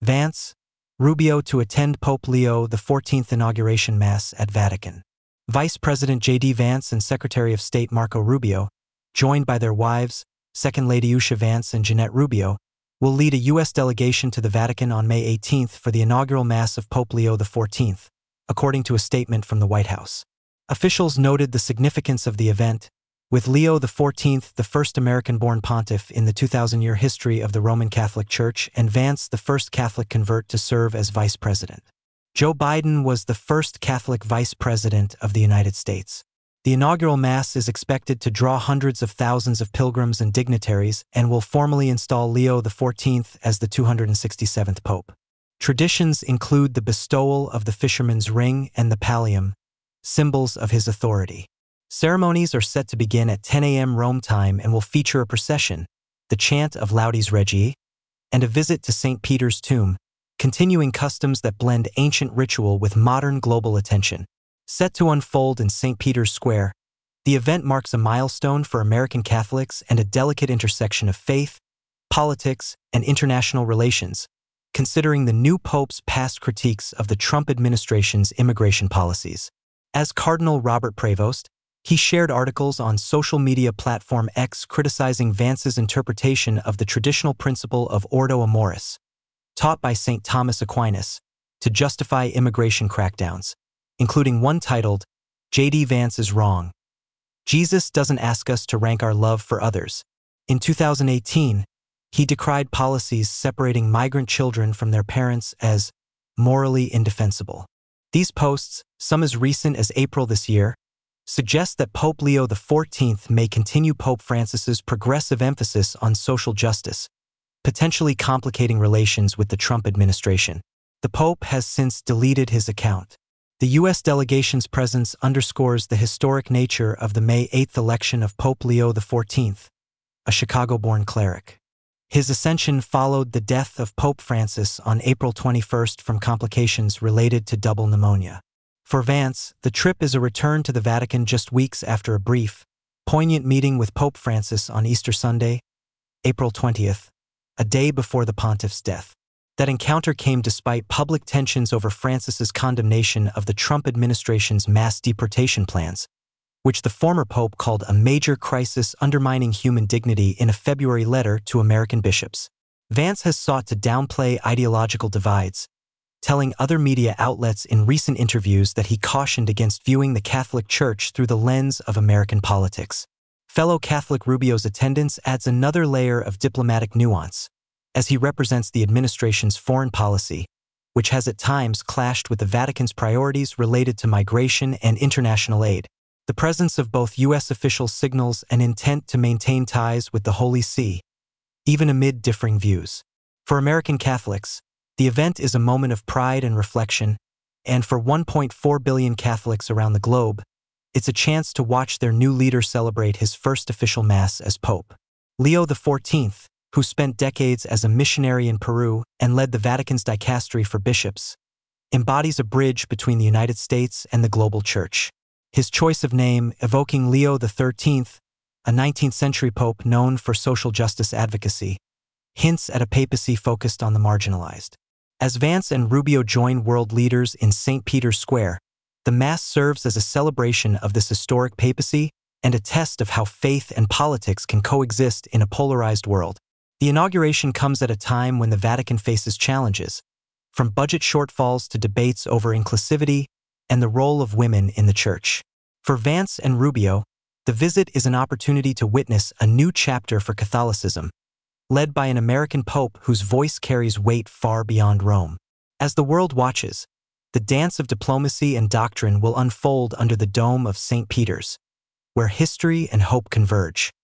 Vance, Rubio to attend Pope Leo XIV inauguration mass at Vatican. Vice President J.D. Vance and Secretary of State Marco Rubio, joined by their wives, Second Lady Usha Vance and Jeanette Rubio, will lead a U.S. delegation to the Vatican on May 18 for the inaugural mass of Pope Leo XIV, according to a statement from the White House. Officials noted the significance of the event, with Leo XIV the first American-born pontiff in the 2,000-year history of the Roman Catholic Church and Vance the first Catholic convert to serve as vice president. Joe Biden was the first Catholic vice president of the United States. The inaugural mass is expected to draw hundreds of thousands of pilgrims and dignitaries and will formally install Leo XIV as the 267th pope. Traditions include the bestowal of the fisherman's ring and the pallium, symbols of his authority. Ceremonies are set to begin at 10 a.m. Rome time and will feature a procession, the chant of Laudes Regii, and a visit to St. Peter's tomb, continuing customs that blend ancient ritual with modern global attention. Set to unfold in St. Peter's Square, the event marks a milestone for American Catholics and a delicate intersection of faith, politics, and international relations, considering the new pope's past critiques of the Trump administration's immigration policies. As Cardinal Robert Prevost, he shared articles on social media platform X criticizing Vance's interpretation of the traditional principle of Ordo Amoris, taught by St. Thomas Aquinas, to justify immigration crackdowns, including one titled, J.D. Vance is Wrong. Jesus doesn't ask us to rank our love for others. In 2018, he decried policies separating migrant children from their parents as morally indefensible. These posts, some as recent as April this year, suggest that Pope Leo XIV may continue Pope Francis's progressive emphasis on social justice, potentially complicating relations with the Trump administration. The Pope has since deleted his account. The U.S. delegation's presence underscores the historic nature of the May 8 election of Pope Leo XIV, a Chicago-born cleric. His ascension followed the death of Pope Francis on April 21 from complications related to double pneumonia. For Vance, the trip is a return to the Vatican just weeks after a brief, poignant meeting with Pope Francis on Easter Sunday, April 20th, a day before the pontiff's death. That encounter came despite public tensions over Francis's condemnation of the Trump administration's mass deportation plans, which the former pope called a major crisis undermining human dignity in a February letter to American bishops. Vance has sought to downplay ideological divides, telling other media outlets in recent interviews that he cautioned against viewing the Catholic Church through the lens of American politics. Fellow Catholic Rubio's attendance adds another layer of diplomatic nuance, as he represents the administration's foreign policy, which has at times clashed with the Vatican's priorities related to migration and international aid. The presence of both U.S. officials signals an intent to maintain ties with the Holy See, even amid differing views. For American Catholics, the event is a moment of pride and reflection, and for 1.4 billion Catholics around the globe, it's a chance to watch their new leader celebrate his first official Mass as Pope. Leo XIV, who spent decades as a missionary in Peru and led the Vatican's dicastery for bishops, embodies a bridge between the United States and the global church. His choice of name, evoking Leo XIII, a 19th-century pope known for social justice advocacy, hints at a papacy focused on the marginalized. As Vance and Rubio join world leaders in St. Peter's Square, the Mass serves as a celebration of this historic papacy and a test of how faith and politics can coexist in a polarized world. The inauguration comes at a time when the Vatican faces challenges, from budget shortfalls to debates over inclusivity and the role of women in the church. For Vance and Rubio, the visit is an opportunity to witness a new chapter for Catholicism, led by an American pope whose voice carries weight far beyond Rome. As the world watches, the dance of diplomacy and doctrine will unfold under the dome of St. Peter's, where history and hope converge.